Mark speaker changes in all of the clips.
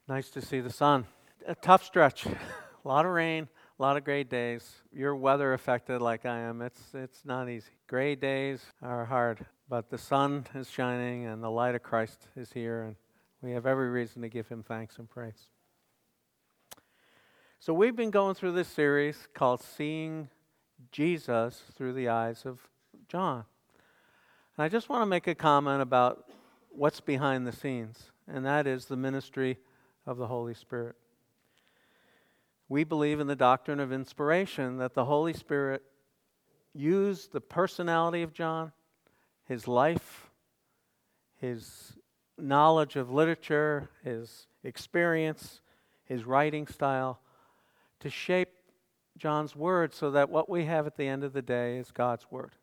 Speaker 1: Nice to see the sun. A tough stretch. A lot of rain, a lot of gray days. You're weather affected like I am. It's not easy. Gray days are hard, but the sun is shining and the light of Christ is here, and we have every reason to give him thanks and praise. So we've been going through this series called Seeing Jesus Through the Eyes of John. And I just want to make a comment about what's behind the scenes, and that is the ministry of the Holy Spirit. We believe in the doctrine of inspiration, that the Holy Spirit used the personality of John, his life, his knowledge of literature, his experience, his writing style, to shape John's word so that what we have at the end of the day is God's word.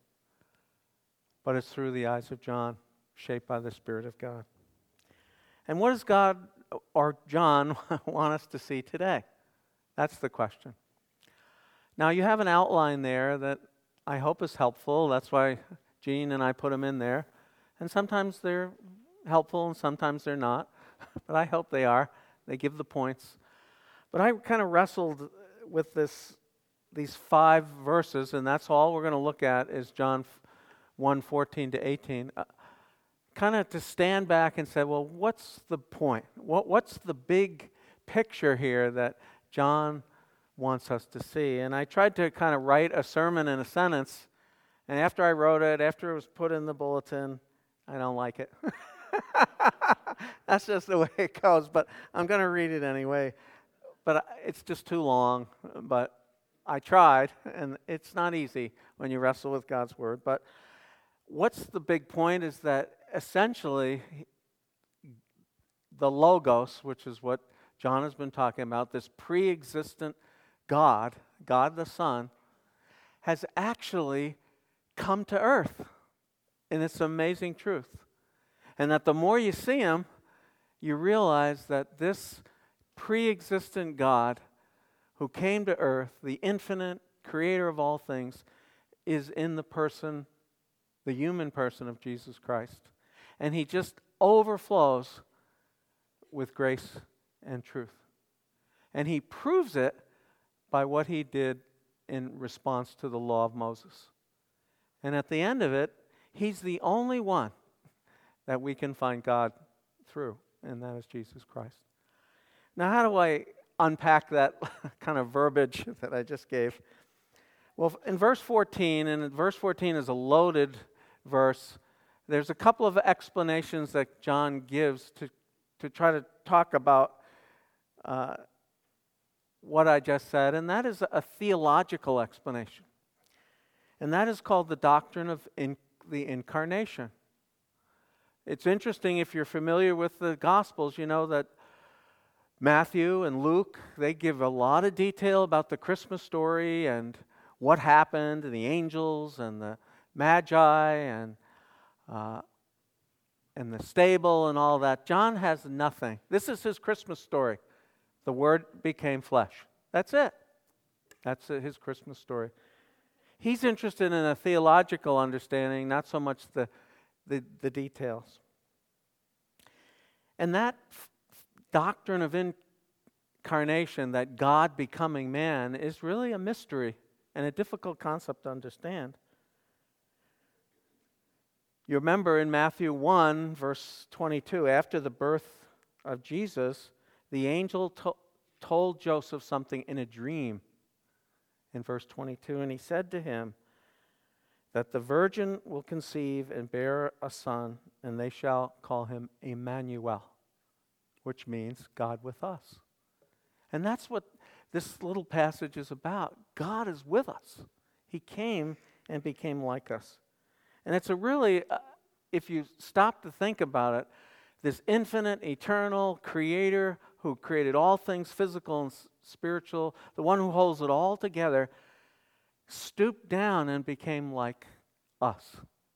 Speaker 1: But it's through the eyes of John, shaped by the Spirit of God. And what does God or John want us to see today? That's the question. Now, you have an outline there that I hope is helpful. That's why Gene and I put them in there. And sometimes they're helpful and sometimes they're not. But I hope they are. They give the points. But I kind of wrestled with these 5 verses, and that's all we're going to look at is John 1:14 to 18. Kind of to stand back and say, well, what's the point? What's the big picture here that John wants us to see? And I tried to kind of write a sermon in a sentence, and after I wrote it, after it was put in the bulletin, I don't like it. That's just the way it goes, but I'm going to read it anyway. But it's just too long, but I tried, and it's not easy when you wrestle with God's Word. But what's the big point is that essentially the Logos, which is what John has been talking about, this pre-existent God, God the Son, has actually come to earth in its amazing truth. And that the more you see him, you realize that this pre-existent God who came to earth, the infinite creator of all things, is in the person, the human person of Jesus Christ. And he just overflows with grace and truth. And he proves it by what he did in response to the law of Moses. And at the end of it, he's the only one that we can find God through, and that is Jesus Christ. Now, how do I unpack that kind of verbiage that I just gave? Well, in verse 14, and verse 14 is a loaded verse, there's a couple of explanations that John gives to try to talk about what I just said, and that is a theological explanation. And that is called the doctrine of the incarnation. It's interesting, if you're familiar with the Gospels, you know that Matthew and Luke, they give a lot of detail about the Christmas story and what happened, and the angels and the Magi and the stable and all that. John has nothing. This is his Christmas story. The Word became flesh. That's it. That's his Christmas story. He's interested in a theological understanding, not so much the details. And that doctrine of incarnation, that God becoming man, is really a mystery and a difficult concept to understand. You remember in Matthew 1, verse 22, after the birth of Jesus, the angel told Joseph something in a dream in verse 22, and he said to him that the virgin will conceive and bear a son, and they shall call him Emmanuel, which means God with us. And that's what this little passage is about. God is with us. He came and became like us. And it's a really, if you stop to think about it, this infinite, eternal creator who created all things physical and spiritual, the one who holds it all together, stooped down and became like us.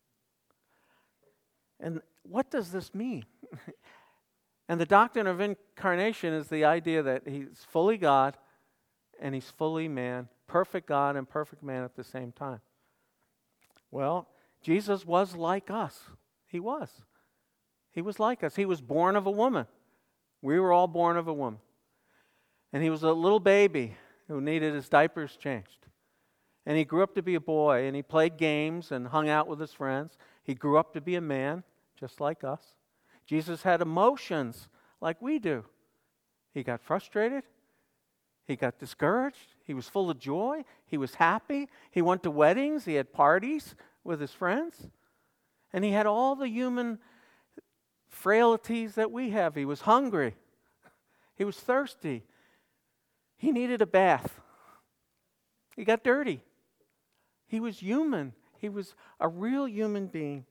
Speaker 1: And what does this mean? And the doctrine of incarnation is the idea that he's fully God and he's fully man, perfect God and perfect man at the same time. Well, Jesus was like us. He was. He was like us. He was born of a woman. We were all born of a woman. And he was a little baby who needed his diapers changed. And he grew up to be a boy, and he played games and hung out with his friends. He grew up to be a man, just like us. Jesus had emotions like we do. He got frustrated. He got discouraged. He was full of joy. He was happy. He went to weddings. He had parties with his friends. And he had all the human frailties that we have. He was hungry. He was thirsty. He needed a bath. He got dirty. He was human. He was a real human being.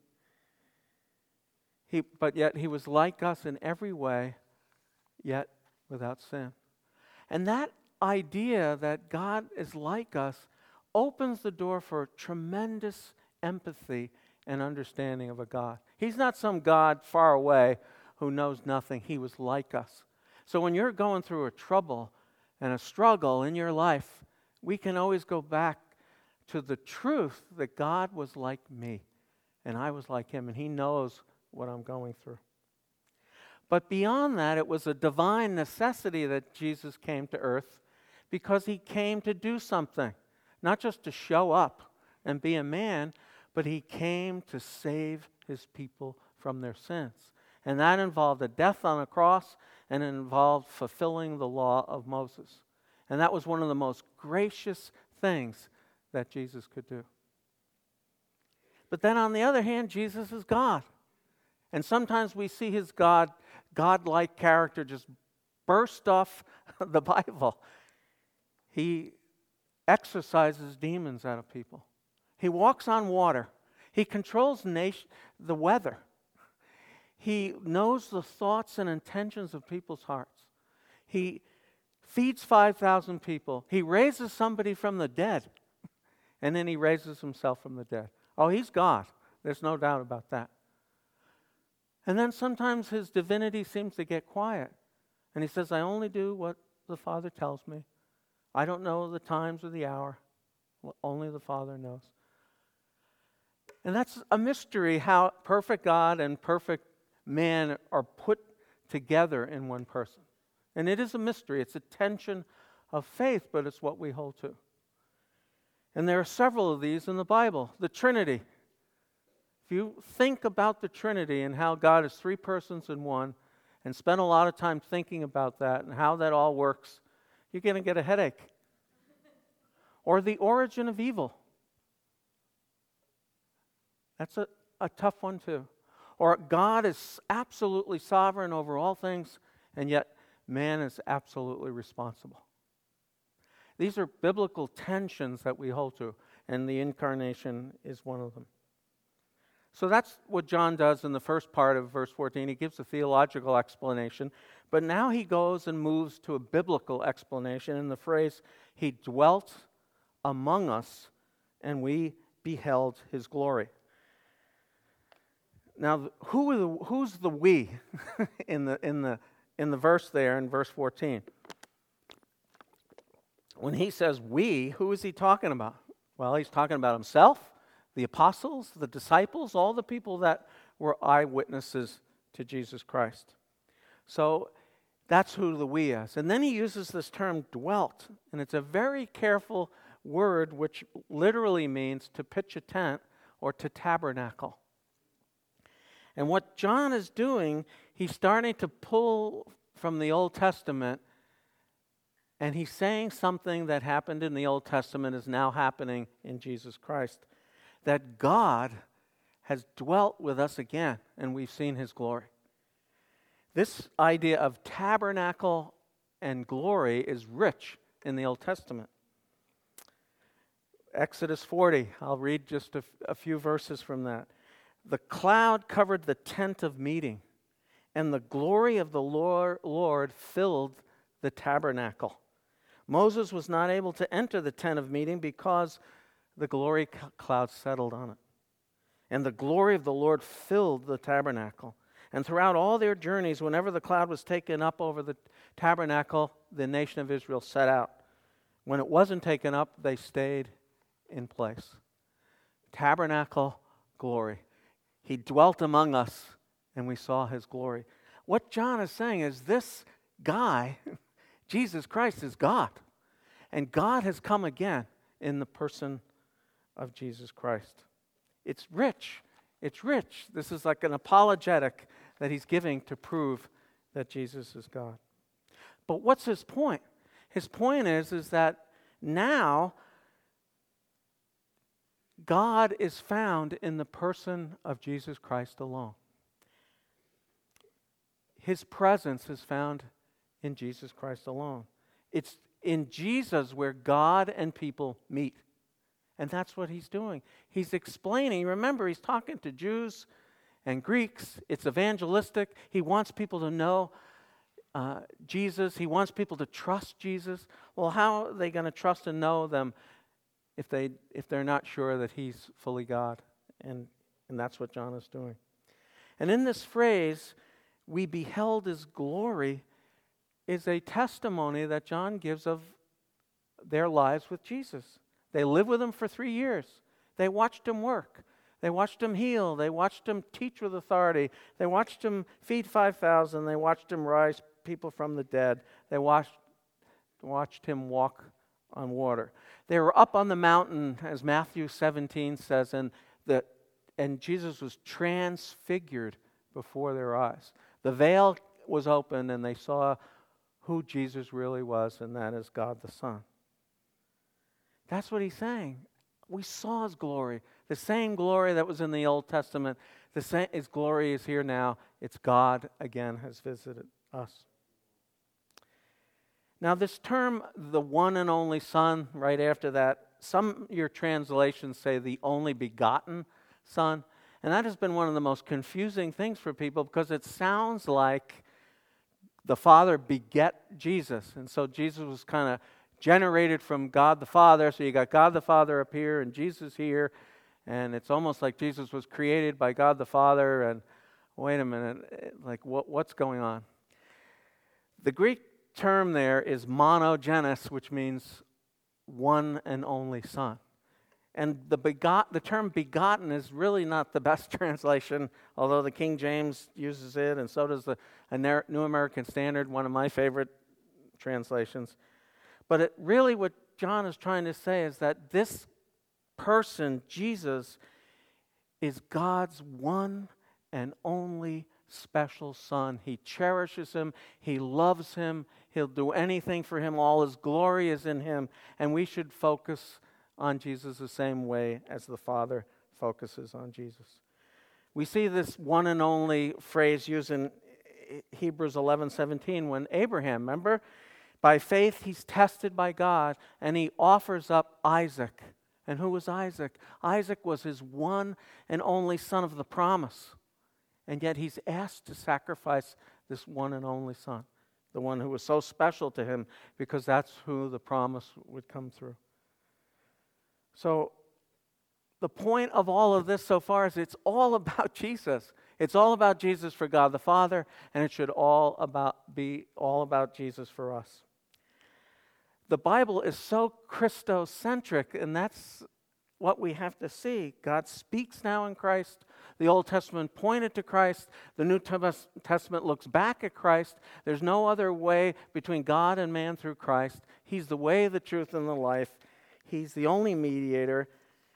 Speaker 1: But yet he was like us in every way, yet without sin. And that idea that God is like us opens the door for tremendous empathy and understanding of a God. He's not some God far away who knows nothing. He was like us. So when you're going through a trouble and a struggle in your life, we can always go back to the truth that God was like me and I was like him, and he knows what I'm going through. But beyond that, it was a divine necessity that Jesus came to earth because he came to do something, not just to show up and be a man, but he came to save his people from their sins. And that involved a death on a cross, and it involved fulfilling the law of Moses. And that was one of the most gracious things that Jesus could do. But then on the other hand, Jesus is God. And sometimes we see his God-like character just burst off the Bible. He exorcises demons out of people. He walks on water. He controls the weather. He knows the thoughts and intentions of people's hearts. He feeds 5,000 people. He raises somebody from the dead. And then he raises himself from the dead. Oh, he's God. There's no doubt about that. And then sometimes his divinity seems to get quiet. And he says, I only do what the Father tells me. I don't know the times or the hour. Only the Father knows. And that's a mystery, how perfect God and perfect man are put together in one person. And it is a mystery. It's a tension of faith, but it's what we hold to. And there are several of these in the Bible. The Trinity. If you think about the Trinity and how God is three persons in one, and spend a lot of time thinking about that and how that all works, you're going to get a headache. Or the origin of evil. That's a tough one too. Or God is absolutely sovereign over all things, and yet man is absolutely responsible. These are biblical tensions that we hold to, and the incarnation is one of them. So that's what John does in the first part of verse 14. He gives a theological explanation, but now he goes and moves to a biblical explanation in the phrase, he dwelt among us, and we beheld his glory. Now, who's the we in the verse there in verse 14? When he says we, who is he talking about? Well, he's talking about himself, the apostles, the disciples, all the people that were eyewitnesses to Jesus Christ. So that's who the we is. And then he uses this term dwelt, and it's a very careful word which literally means to pitch a tent or to tabernacle. And what John is doing, he's starting to pull from the Old Testament, and he's saying something that happened in the Old Testament is now happening in Jesus Christ. That God has dwelt with us again, and we've seen his glory. This idea of tabernacle and glory is rich in the Old Testament. Exodus 40, I'll read just a few verses from that. The cloud covered the tent of meeting, and the glory of the Lord filled the tabernacle. Moses was not able to enter the tent of meeting because the glory cloud settled on it. And the glory of the Lord filled the tabernacle. And throughout all their journeys, whenever the cloud was taken up over the tabernacle, the nation of Israel set out. When it wasn't taken up, they stayed in place. Tabernacle, glory. He dwelt among us, and we saw his glory. What John is saying is this guy, Jesus Christ, is God. And God has come again in the person of Jesus Christ. It's rich. It's rich. This is like an apologetic that he's giving to prove that Jesus is God. But what's his point? His point is that now God is found in the person of Jesus Christ alone. His presence is found in Jesus Christ alone. It's in Jesus where God and people meet. And that's what he's doing. He's explaining, remember, he's talking to Jews and Greeks. It's evangelistic. He wants people to know Jesus. He wants people to trust Jesus. Well, how are they going to trust and know them if they're not sure that he's fully God? And that's what John is doing. And in this phrase, we beheld his glory, is a testimony that John gives of their lives with Jesus. They lived with him for 3 years. They watched him work. They watched him heal. They watched him teach with authority. They watched him feed 5,000. They watched him rise people from the dead. They watched him walk on water. They were up on the mountain, as Matthew 17 says, and Jesus was transfigured before their eyes. The veil was open, and they saw who Jesus really was, and that is God the Son. That's what he's saying. We saw his glory. The same glory that was in the Old Testament. His glory is here now. It's God again has visited us. Now this term, the one and only Son, right after that, some of your translations say the only begotten Son. And that has been one of the most confusing things for people because it sounds like the Father beget Jesus. And so Jesus was kind of generated from God the Father. So you got God the Father up here and Jesus here. And it's almost like Jesus was created by God the Father. And wait a minute, like what's going on? The Greek term there is monogenes, which means one and only Son. And the term begotten is really not the best translation, although the King James uses it, and so does the New American Standard, one of my favorite translations. But really what John is trying to say is that this person, Jesus, is God's one and only special Son. He cherishes him. He loves him. He'll do anything for him. All his glory is in him. And we should focus on Jesus the same way as the Father focuses on Jesus. We see this one and only phrase used in Hebrews 11:17 when Abraham, remember? By faith he's tested by God and he offers up Isaac. And who was Isaac? Isaac was his one and only son of the promise. And yet he's asked to sacrifice this one and only son, the one who was so special to him because that's who the promise would come through. So the point of all of this so far is it's all about Jesus. It's all about Jesus for God the Father, and it should be all about Jesus for us. The Bible is so Christocentric, and that's what we have to see. God speaks now in Christ. The Old Testament pointed to Christ. The New Testament looks back at Christ. There's no other way between God and man through Christ. He's the way, the truth, and the life. He's the only mediator.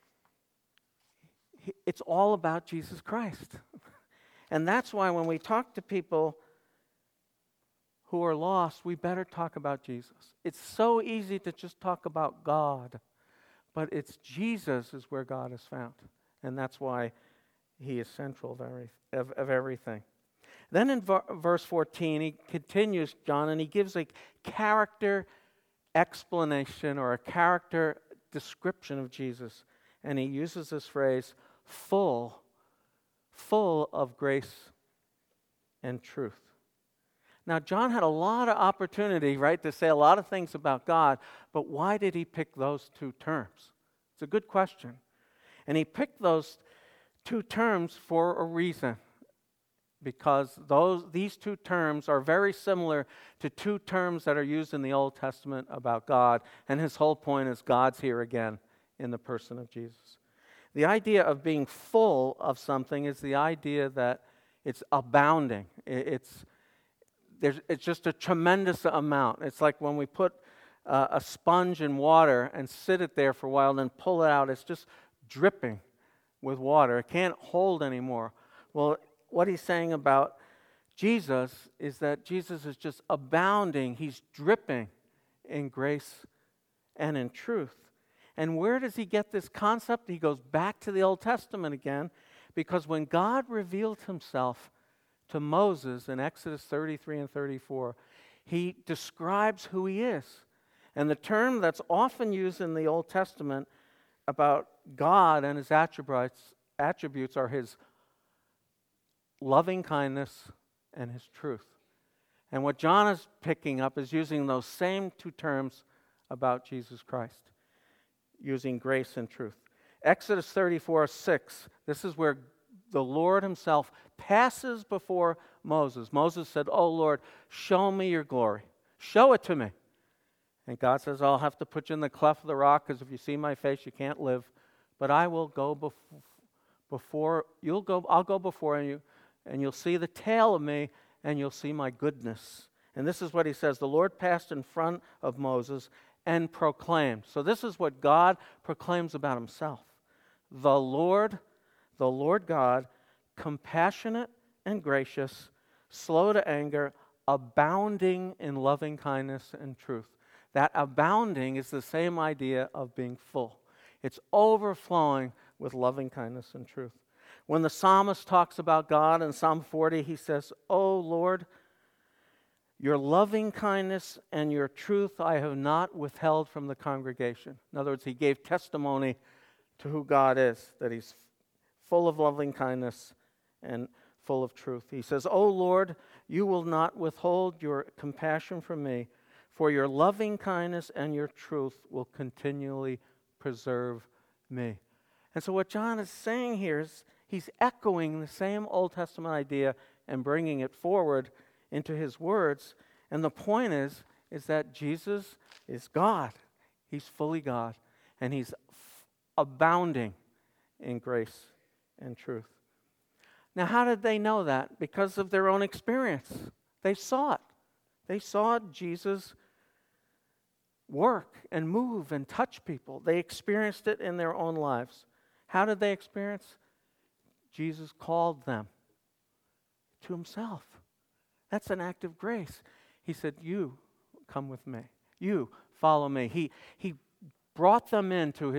Speaker 1: It's all about Jesus Christ. And that's why when we talk to people who are lost, we better talk about Jesus. It's so easy to just talk about God, but it's Jesus is where God is found. And that's why he is central of everything. Then in verse 14, he continues, John, and he gives a character explanation or a character description of Jesus. And he uses this phrase, full of grace and truth. Now, John had a lot of opportunity, right, to say a lot of things about God, but why did he pick those two terms? It's a good question. And he picked those two terms for a reason, because these two terms are very similar to two terms that are used in the Old Testament about God, and his whole point is God's here again in the person of Jesus. The idea of being full of something is the idea that it's abounding. it's just a tremendous amount. It's like when we put a sponge in water and sit it there for a while and then pull it out. It's just dripping with water. It can't hold anymore. Well, what he's saying about Jesus is that Jesus is just abounding. He's dripping in grace and in truth. And where does he get this concept? He goes back to the Old Testament again, because when God revealed himself to Moses in Exodus 33 and 34, he describes who he is. And the term that's often used in the Old Testament about God and his attributes are his loving kindness and his truth. And what John is picking up is using those same two terms about Jesus Christ, using grace and truth. Exodus 34:6, this is where the Lord himself passes before Moses. Moses said, "Oh Lord, show me your glory. Show it to me." And God says, "I'll have to put you in the cleft of the rock, because if you see my face, you can't live. But I will go before you'll go. I'll go before you, and you'll see the tail of me, and you'll see my goodness." And this is what he says: "The Lord passed in front of Moses and proclaimed." So this is what God proclaims about himself. The Lord God, compassionate and gracious, slow to anger, abounding in loving kindness and truth. That abounding is the same idea of being full. It's overflowing with loving kindness and truth. When the psalmist talks about God in Psalm 40, he says, "Oh Lord, your loving kindness and your truth I have not withheld from the congregation." In other words, he gave testimony to who God is, that he's full of loving kindness and full of truth. He says, "Oh Lord, you will not withhold your compassion from me, for your loving kindness and your truth will continually preserve me." And so what John is saying here is he's echoing the same Old Testament idea and bringing it forward into his words. And the point is that Jesus is God. He's fully God. And he's abounding in grace and truth. Now, how did they know that? Because of their own experience. They saw it. They saw Jesus work and move and touch people. They experienced it in their own lives. How did they experience? Jesus called them to himself. That's an act of grace. He said, "You come with me. You follow me." He brought them into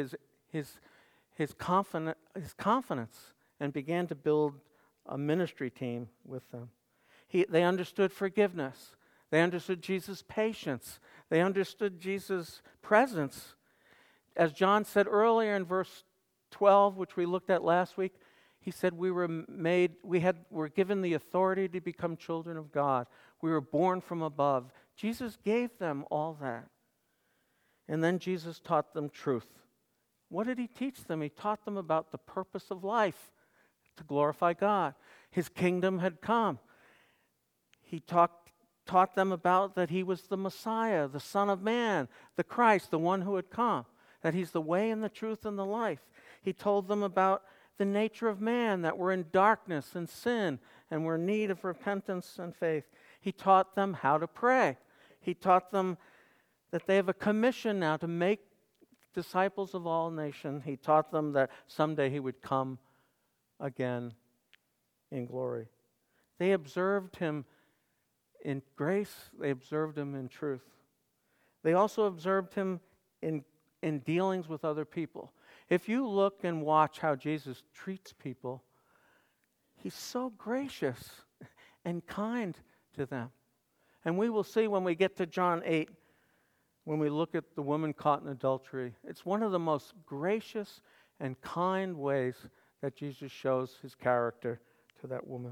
Speaker 1: his confidence and began to build a ministry team with them. They understood forgiveness. They understood Jesus' patience. They understood Jesus' presence. As John said earlier in verse 12, which we looked at last week, he said we were given the authority to become children of God. We were born from above. Jesus gave them all that. And then Jesus taught them truth. What did he teach them? He taught them about the purpose of life, to glorify God. His kingdom had come. He taught them about that he was the Messiah, the Son of Man, the Christ, the one who had come, that he's the way and the truth and the life. He told them about the nature of man, that we're in darkness and sin and we're in need of repentance and faith. He taught them how to pray. He taught them that they have a commission now to make disciples of all nations. He taught them that someday he would come again in glory. They observed him in grace. They observed him in truth. They also observed him in dealings with other people. If you look and watch how Jesus treats people, he's so gracious and kind to them. And we will see when we get to John 8, when we look at the woman caught in adultery, it's one of the most gracious and kind ways that Jesus shows his character to that woman.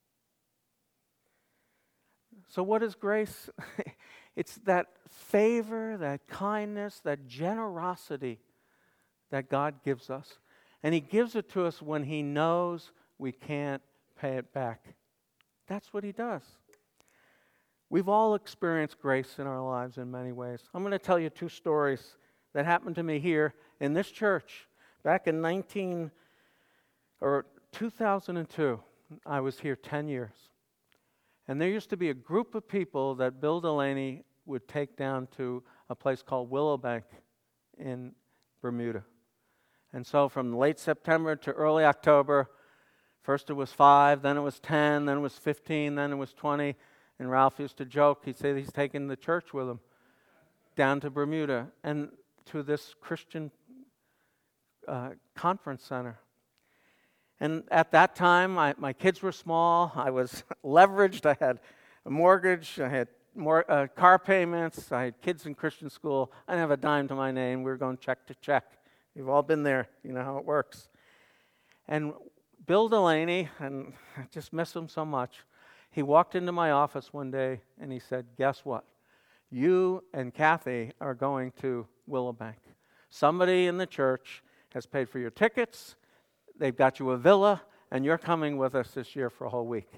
Speaker 1: So what is grace? It's that favor, that kindness, that generosity that God gives us. And he gives it to us when he knows we can't pay it back. That's what he does. We've all experienced grace in our lives in many ways. I'm going to tell you two stories that happened to me here in this church. Back in 2002, I was here 10 years. And there used to be a group of people that Bill Delaney would take down to a place called Willowbank in Bermuda. And so from late September to early October, first it was 5, then it was 10, then it was 15, then it was 20. And Ralph used to joke, he'd say he's taking the church with him down to Bermuda and to this Christian conference center. And at that time, my kids were small. I was leveraged. I had a mortgage. I had more car payments. I had kids in Christian school. I didn't have a dime to my name. We were going check to check. You've all been there. You know how it works. And Bill Delaney, and I just miss him so much, he walked into my office one day and he said, guess what? You and Kathy are going to Willowbank. Somebody in the church has paid for your tickets. They've got you a villa, and you're coming with us this year for a whole week.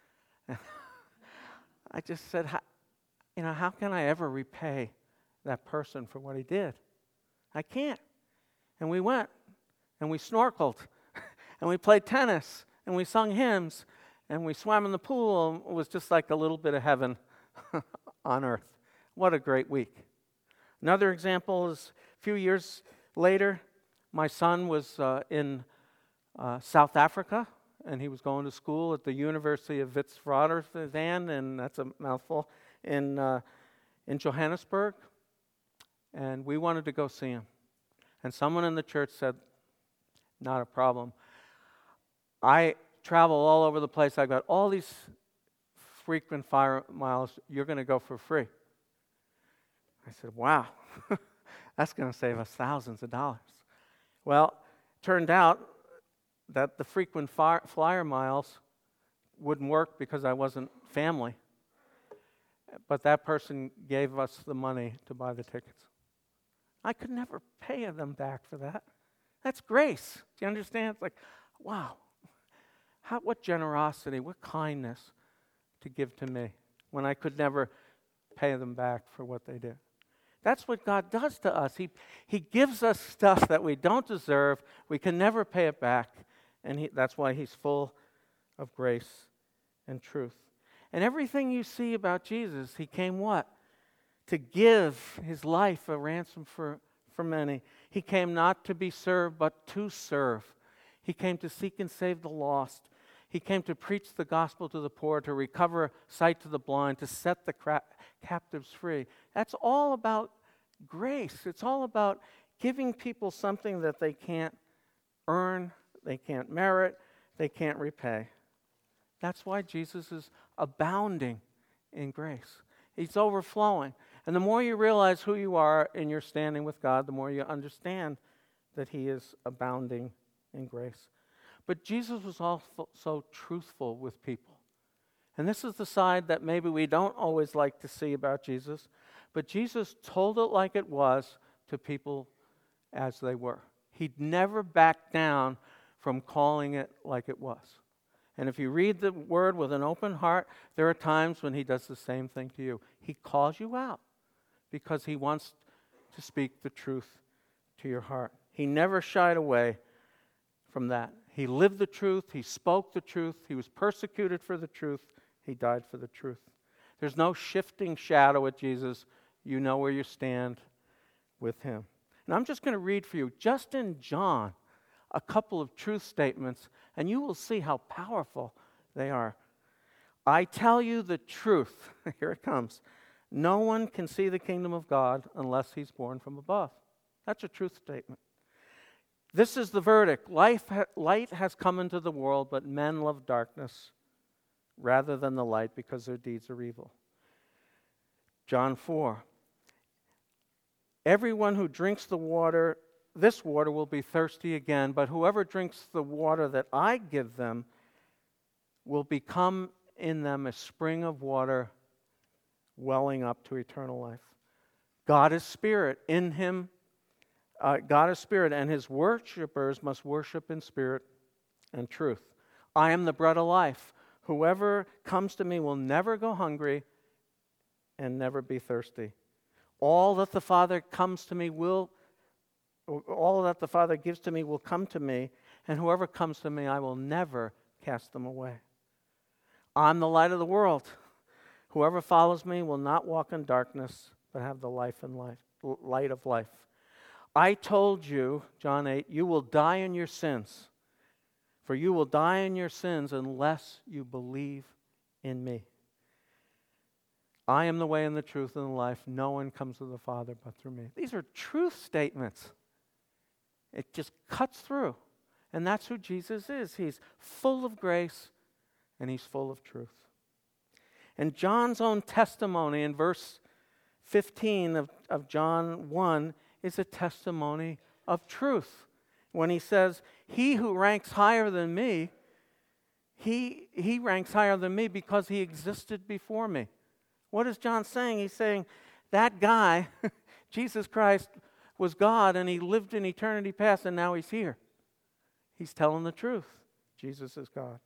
Speaker 1: I just said, how can I ever repay that person for what he did? I can't. And we went, and we snorkeled, and we played tennis, and we sung hymns, and we swam in the pool. It was just like a little bit of heaven on earth. What a great week. Another example is a few years later, my son was in South Africa, and he was going to school at the University of Witwatersrand, and that's a mouthful, in Johannesburg. And we wanted to go see him. And someone in the church said, not a problem. I travel all over the place. I've got all these frequent flyer miles. You're going to go for free. I said, wow, that's going to save us thousands of dollars. Well, turned out that the frequent flyer miles wouldn't work because I wasn't family. But that person gave us the money to buy the tickets. I could never pay them back for that. That's grace. Do you understand? It's like, wow, what generosity, what kindness to give to me when I could never pay them back for what they did. That's what God does to us. He gives us stuff that we don't deserve. We can never pay it back. And that's why he's full of grace and truth. And everything you see about Jesus, he came what? To give his life a ransom for many. He came not to be served, but to serve. He came to seek and save the lost. He came to preach the gospel to the poor, to recover sight to the blind, to set the captives free. That's all about grace. It's all about giving people something that they can't earn, they can't merit, they can't repay. That's why Jesus is abounding in grace. He's overflowing. And the more you realize who you are in your standing with God, the more you understand that he is abounding in grace. But Jesus was also truthful with people. And this is the side that maybe we don't always like to see about Jesus, but Jesus told it like it was to people as they were. He'd never backed down from calling it like it was. And if you read the word with an open heart, there are times when he does the same thing to you. He calls you out because he wants to speak the truth to your heart. He never shied away from that. He lived the truth. He spoke the truth. He was persecuted for the truth. He died for the truth. There's no shifting shadow with Jesus. You know where you stand with him. And I'm just going to read for you, just in John, a couple of truth statements, and you will see how powerful they are. I tell you the truth. Here it comes. No one can see the kingdom of God unless he's born from above. That's a truth statement. This is the verdict. Light has come into the world, but men love darkness rather than the light because their deeds are evil. John 4. Everyone who drinks this water will be thirsty again, but whoever drinks the water that I give them will become in them a spring of water welling up to eternal life. God is spirit. In him, God is spirit, and his worshipers must worship in spirit and truth. I am the bread of life. Whoever comes to me will never go hungry and never be thirsty. All that the Father gives to me will come to me, and whoever comes to me, I will never cast them away. I'm the light of the world. Whoever follows me will not walk in darkness, but have the light of life. I told you, John 8, you will die in your sins. For you will die in your sins unless you believe in me. I am the way and the truth and the life. No one comes to the Father but through me. These are truth statements. It just cuts through. And that's who Jesus is. He's full of grace and he's full of truth. And John's own testimony in verse 15 of John 1 is a testimony of truth. When he says, he who ranks higher than me, he ranks higher than me because he existed before me. What is John saying? He's saying that guy, Jesus Christ, was God and he lived in eternity past and now he's here. He's telling the truth. Jesus is God.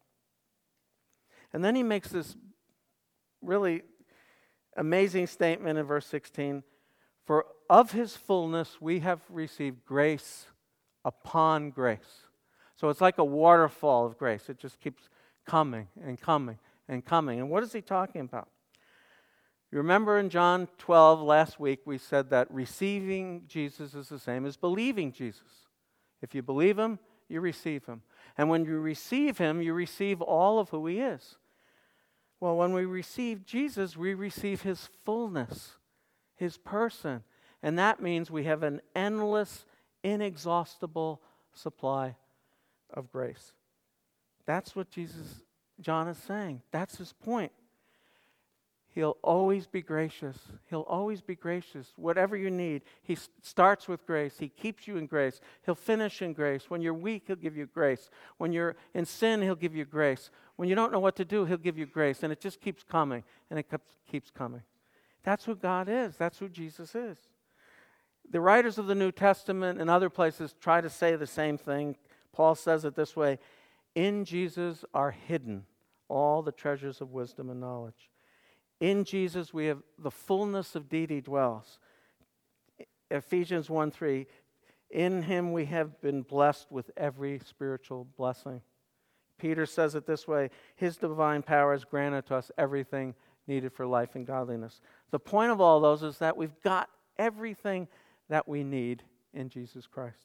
Speaker 1: And then he makes this really amazing statement in verse 16. For of his fullness we have received grace upon grace. So it's like a waterfall of grace. It just keeps coming and coming and coming. And what is he talking about? You remember in John 12 last week we said that receiving Jesus is the same as believing Jesus. If you believe him, you receive him. And when you receive him, you receive all of who he is. Well, when we receive Jesus, we receive his fullness, his person. And that means we have an endless, inexhaustible supply of grace. That's what John is saying. That's his point. He'll always be gracious. He'll always be gracious. Whatever you need, he starts with grace. He keeps you in grace. He'll finish in grace. When you're weak, he'll give you grace. When you're in sin, he'll give you grace. When you don't know what to do, he'll give you grace. And it just keeps coming, and it keeps coming. That's who God is. That's who Jesus is. The writers of the New Testament and other places try to say the same thing. Paul says it this way, in Jesus are hidden all the treasures of wisdom and knowledge. In Jesus we have the fullness of deity dwells. Ephesians 1:3, in him we have been blessed with every spiritual blessing. Peter says it this way, his divine power has granted to us everything needed for life and godliness. The point of all those is that we've got everything that we need in Jesus Christ.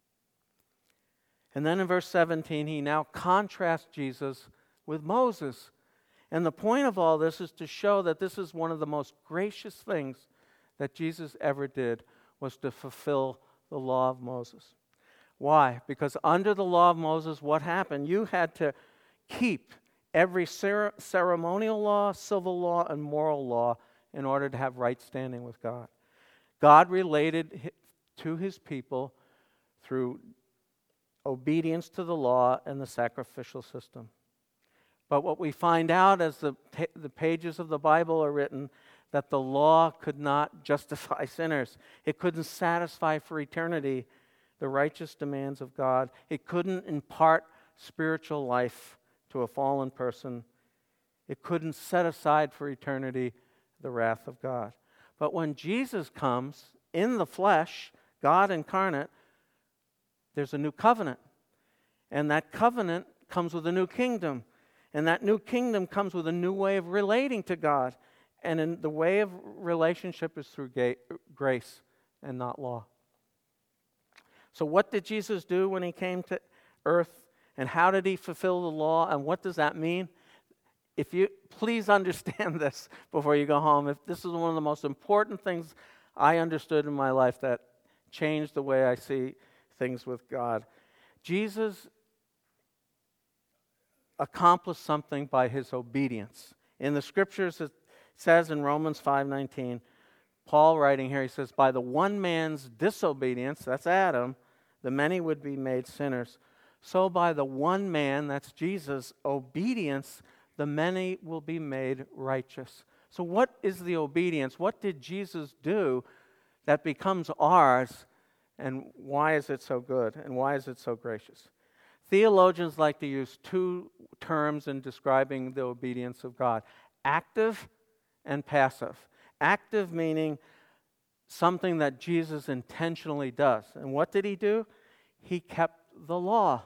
Speaker 1: And then in verse 17, he now contrasts Jesus with Moses. And the point of all this is to show that this is one of the most gracious things that Jesus ever did, was to fulfill the law of Moses. Why? Because under the law of Moses, what happened? You had to keep every ceremonial law, civil law, and moral law in order to have right standing with God. God related to his people through obedience to the law and the sacrificial system. But what we find out as the pages of the Bible are written, that the law could not justify sinners. It couldn't satisfy for eternity the righteous demands of God. It couldn't impart spiritual life to a fallen person. It couldn't set aside for eternity the wrath of God. But when Jesus comes in the flesh, God incarnate, there's a new covenant. And that covenant comes with a new kingdom. And that new kingdom comes with a new way of relating to God. And the way of relationship is through grace and not law. So what did Jesus do when he came to earth? And how did he fulfill the law? And what does that mean? If you please understand this before you go home. If this is one of the most important things I understood in my life that changed the way I see things with God. Jesus accomplished something by his obedience. In the scriptures it says in Romans 5:19, Paul writing here, he says, by the one man's disobedience, that's Adam, the many would be made sinners. So by the one man, that's Jesus, obedience, the many will be made righteous. So what is the obedience? What did Jesus do that becomes ours? And why is it so good? And why is it so gracious? Theologians like to use two terms in describing the obedience of God. Active and passive. Active meaning something that Jesus intentionally does. And what did he do? He kept the law.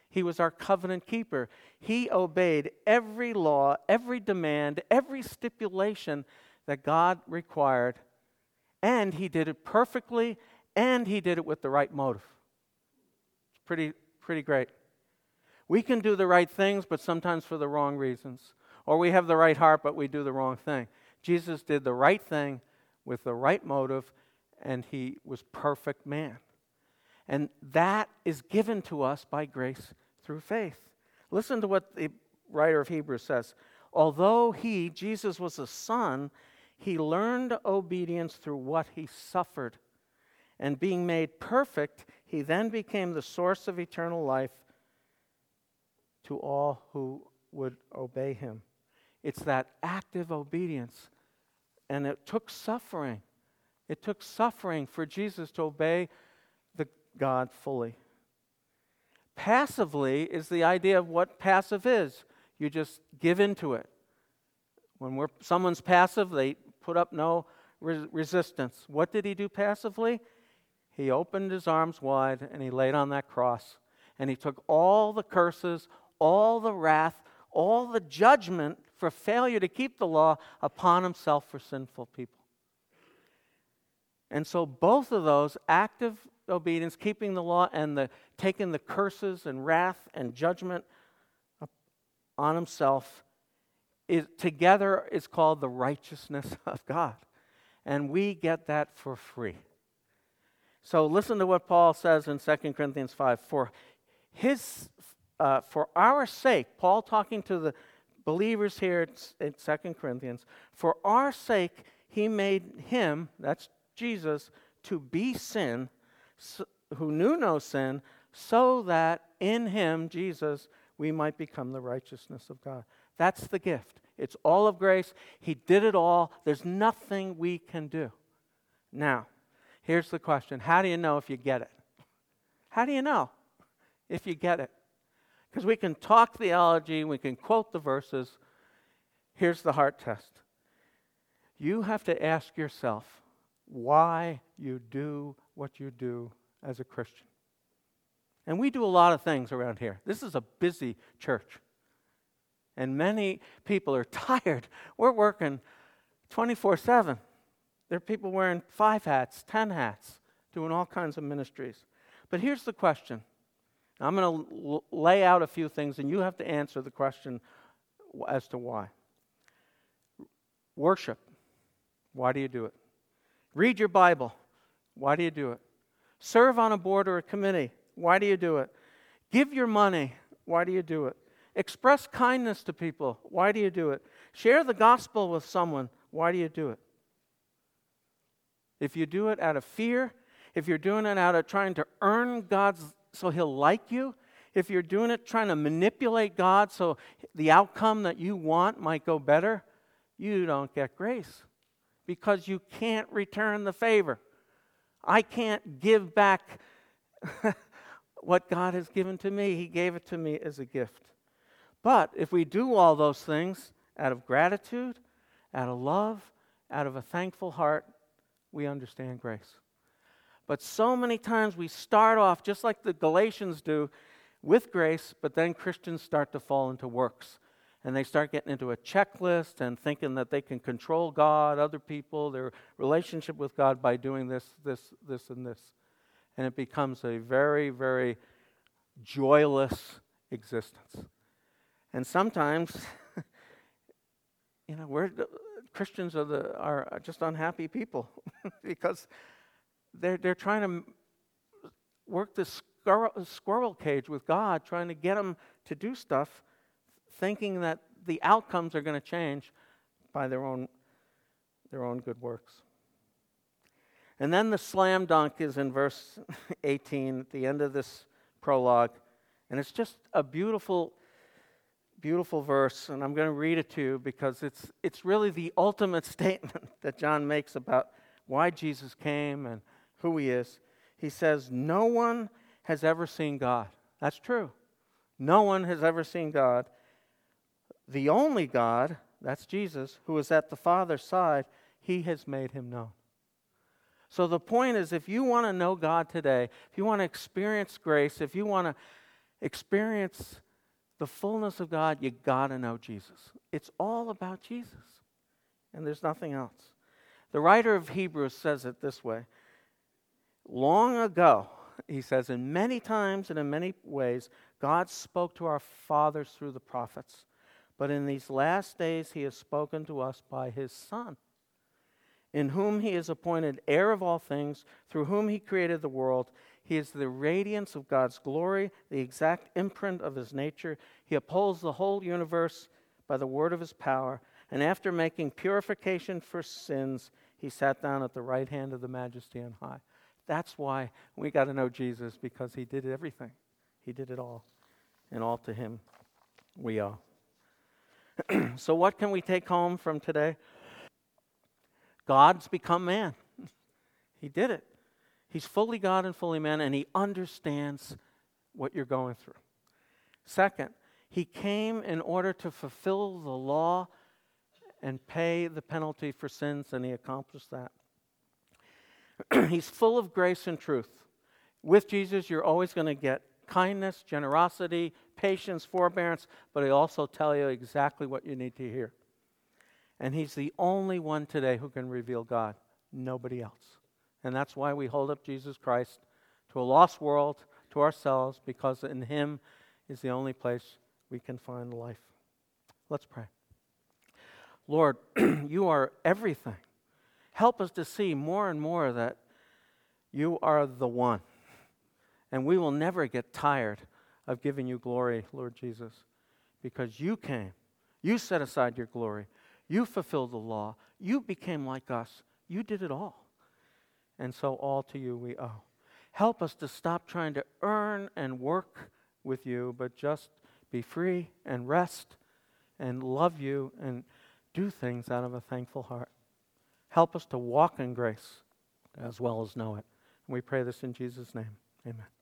Speaker 1: He was our covenant keeper. He obeyed every law, every demand, every stipulation that God required, and he did it perfectly, and he did it with the right motive. It's pretty great. We can do the right things, but sometimes for the wrong reasons. Or we have the right heart, but we do the wrong thing. Jesus did the right thing with the right motive, and he was perfect man. And that is given to us by grace through faith. Listen to what the writer of Hebrews says. Although he, Jesus, was a son, he learned obedience through what he suffered. And being made perfect, he then became the source of eternal life to all who would obey him. It's that active obedience. And it took suffering. It took suffering for Jesus to obey God fully. Passively is the idea of what passive is. You just give into it. When someone's passive, they put up no resistance. What did he do passively? He opened his arms wide and he laid on that cross. And he took all the curses, all the wrath, all the judgment for failure to keep the law upon himself for sinful people. And so both of those, active obedience, keeping the law, and taking the curses and wrath and judgment on himself, together is called the righteousness of God. And we get that for free. So listen to what Paul says in 2 Corinthians 5. For our sake, Paul talking to the believers here in 2 Corinthians, for our sake he made him, that's Jesus, to be sin, who knew no sin, so that in him, Jesus, we might become the righteousness of God. That's the gift. It's all of grace. He did it all. There's nothing we can do. Now, here's the question. How do you know if you get it? How do you know if you get it? Because we can talk theology, we can quote the verses. Here's the heart test. You have to ask yourself why you do what you do as a Christian. And we do a lot of things around here. This is a busy church. And many people are tired. We're working 24/7. There are people wearing 5 hats, 10 hats, doing all kinds of ministries. But here's the question. I'm going to lay out a few things, and you have to answer the question as to why. Worship. Why do you do it? Read your Bible. Why do you do it? Serve on a board or a committee. Why do you do it? Give your money. Why do you do it? Express kindness to people. Why do you do it? Share the gospel with someone. Why do you do it? If you do it out of fear, if you're doing it out of trying to earn God's so he'll like you, if you're doing it trying to manipulate God so the outcome that you want might go better, you don't get grace because you can't return the favor. I can't give back what God has given to me. He gave it to me as a gift. But if we do all those things out of gratitude, out of love, out of a thankful heart, we understand grace. But so many times we start off, just like the Galatians do, with grace, but then Christians start to fall into works. And they start getting into a checklist and thinking that they can control God, other people, their relationship with God by doing this, and this. And it becomes a very, very joyless existence. And sometimes, Christians are just unhappy people because they're trying to work this squirrel cage with God, trying to get them to do stuff, thinking that the outcomes are going to change by their own good works. And then the slam dunk is in verse 18 at the end of this prologue, and it's just a beautiful, beautiful verse, and I'm going to read it to you because it's really the ultimate statement that John makes about why Jesus came and who he is. He says, no one has ever seen God. That's true. No one has ever seen God. The only God, that's Jesus, who is at the Father's side, he has made him known. So the point is, if you want to know God today, if you want to experience grace, if you want to experience the fullness of God, you got to know Jesus. It's all about Jesus, and there's nothing else. The writer of Hebrews says it this way. Long ago, he says, in many times and in many ways, God spoke to our fathers through the prophets. But in these last days, he has spoken to us by his Son, in whom he is appointed heir of all things, through whom he created the world. He is the radiance of God's glory, the exact imprint of his nature. He upholds the whole universe by the word of his power. And after making purification for sins, he sat down at the right hand of the Majesty on high. That's why we got to know Jesus, because he did everything. He did it all. And all to him we owe. So what can we take home from today? God's become man. He did it. He's fully God and fully man, and he understands what you're going through. Second, he came in order to fulfill the law and pay the penalty for sins, and he accomplished that. He's full of grace and truth. With Jesus, you're always going to get kindness, generosity, patience, forbearance, but he'll also tell you exactly what you need to hear. And he's the only one today who can reveal God, nobody else. And that's why we hold up Jesus Christ to a lost world, to ourselves, because in him is the only place we can find life. Let's pray. Lord, you are everything. Help us to see more and more that you are the one. And we will never get tired of giving you glory, Lord Jesus, because you came. You set aside your glory. You fulfilled the law. You became like us. You did it all. And so all to you we owe. Help us to stop trying to earn and work with you, but just be free and rest and love you and do things out of a thankful heart. Help us to walk in grace as well as know it. And we pray this in Jesus' name. Amen.